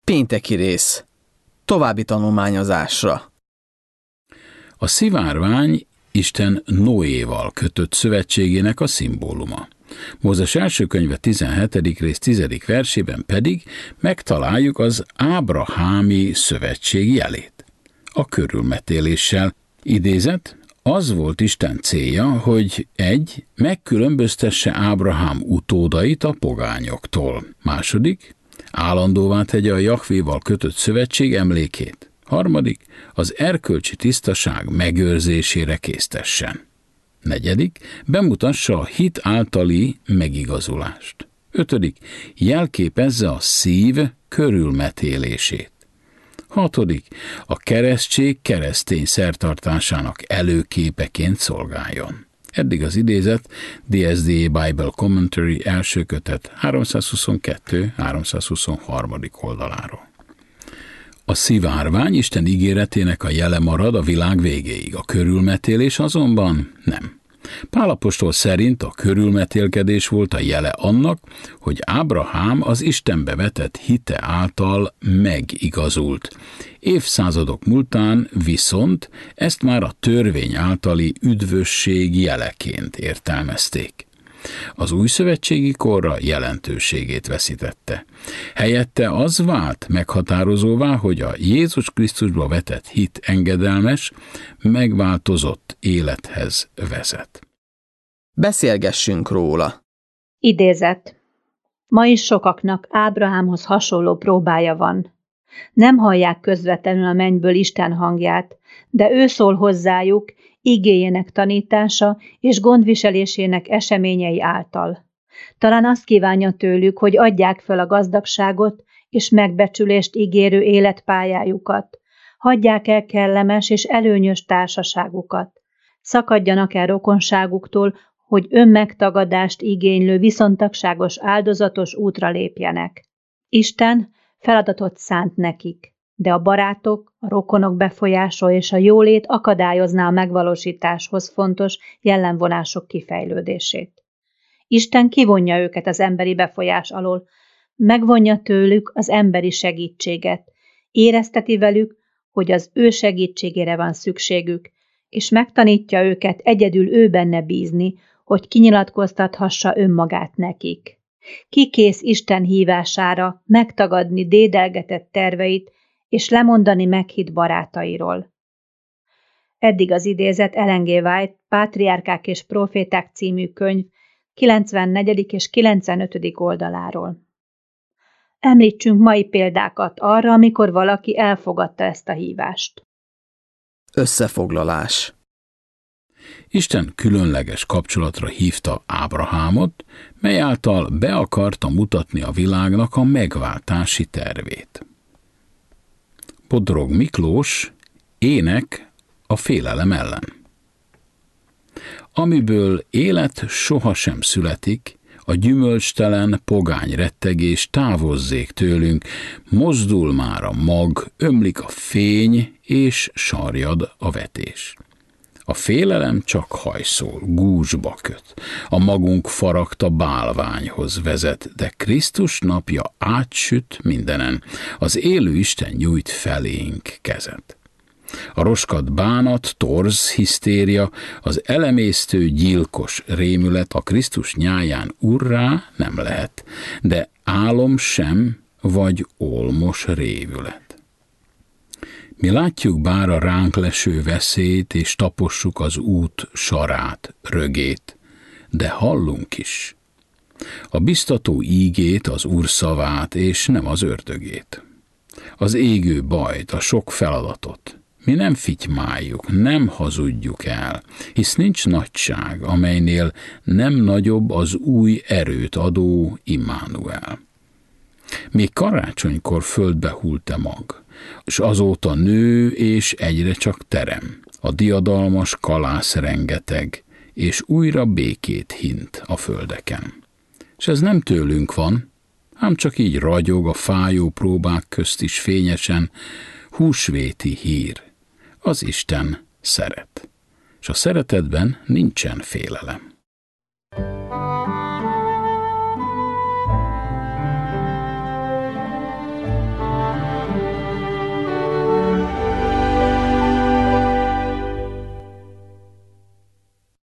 Pénteki rész. További tanulmányozásra. A szivárvány Isten Noéval kötött szövetségének a szimbóluma. Mózes első könyve 17. rész 10. versében pedig megtaláljuk az ábrahámi szövetség jelét. A körülmetéléssel idézett, az volt Isten célja, hogy megkülönböztesse Ábrahám utódait a pogányoktól. Második, állandóvá tegye a Jahvéval kötött szövetség emlékét. Harmadik, az erkölcsi tisztaság megőrzésére késztessen. Negyedik, bemutassa a hit általi megigazulást. Ötödik, jelképezze a szív körülmetélését. Hatodik, a keresztség keresztény szertartásának előképeként szolgáljon. Eddig az idézet DSDA Bible Commentary első kötet 322-323. oldaláról. A szivárvány Isten ígéretének a jele marad a világ végéig, a körülmetélés azonban nem. Pál apostol szerint a körülmetélkedés volt a jele annak, hogy Ábrahám az Istenbe vetett hite által megigazult. Évszázadok múltán viszont ezt már a törvény általi üdvösség jeleként értelmezték. Az újszövetségi korra jelentőségét veszítette. Helyette az vált meghatározóvá, hogy a Jézus Krisztusba vetett hit engedelmes, megváltozott élethez vezet. Beszélgessünk róla. Idézet. Ma is sokaknak Ábrahámhoz hasonló próbája van. Nem hallják közvetlenül a mennyből Isten hangját, de ő szól hozzájuk, igéjének tanítása és gondviselésének eseményei által. Talán azt kívánja tőlük, hogy adják fel a gazdagságot és megbecsülést ígérő életpályájukat, hagyják el kellemes és előnyös társaságukat, szakadjanak el rokonságuktól, hogy önmegtagadást igénylő viszontagságos áldozatos útra lépjenek. Isten feladatot szánt nekik, de a barátok, a rokonok befolyása és a jólét akadályozná a megvalósításhoz fontos jellemvonások kifejlődését. Isten kivonja őket az emberi befolyás alól, megvonja tőlük az emberi segítséget, érezteti velük, hogy az ő segítségére van szükségük, és megtanítja őket egyedül ő benne bízni, hogy kinyilatkoztathassa önmagát nekik. Ki kész Isten hívására megtagadni dédelgetett terveit, és lemondani meghitt barátairól. Eddig az idézet Ellen G. White Pátriárkák és Proféták című könyv 94. és 95. oldaláról. Említsünk mai példákat arra, amikor valaki elfogadta ezt a hívást. Összefoglalás. Isten különleges kapcsolatra hívta Ábrahámot, mely által be akarta mutatni a világnak a megváltási tervét. Bodrog Miklós, ének a félelem ellen. Amiből élet sohasem születik, a gyümölcstelen pogány rettegés távozzék tőlünk, mozdul már a mag, ömlik a fény, és sarjad a vetés. A félelem csak hajszol, gúzsba köt, a magunk faragta bálványhoz vezet, de Krisztus napja átsüt mindenen, az élő Isten nyújt felénk kezet. A roskadt bánat, torz, hisztéria, az elemésztő gyilkos rémület a Krisztus nyáján urrá nem lehet, de álom sem, vagy olmos révület. Mi látjuk bár a ránk leső veszélyt, és tapossuk az út sarát, rögét, de hallunk is a biztató ígét, az Úr szavát, és nem az ördögét. Az égő bajt, a sok feladatot mi nem fitymáljuk, nem hazudjuk el, hisz nincs nagyság, amelynél nem nagyobb az új erőt adó Immanuel. Még karácsonykor földbe hult mag, és azóta nő, és egyre csak terem. A diadalmas kalász rengeteg, és újra békét hint a földeken. És ez nem tőlünk van, ám csak így ragyog a fájó próbák közt is fényesen, húsvéti hír. Az Isten szeret, és a szeretetben nincsen félelem.